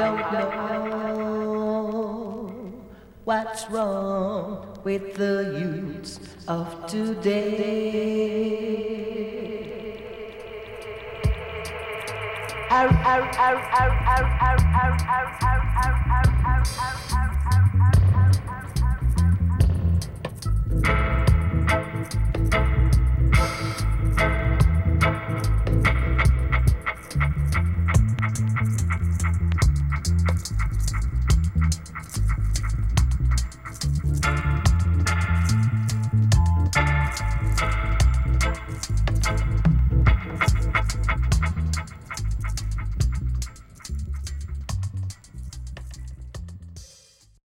don't know what's wrong with the youths of today. Arr, arr, arr, arr, arr, arr, arr,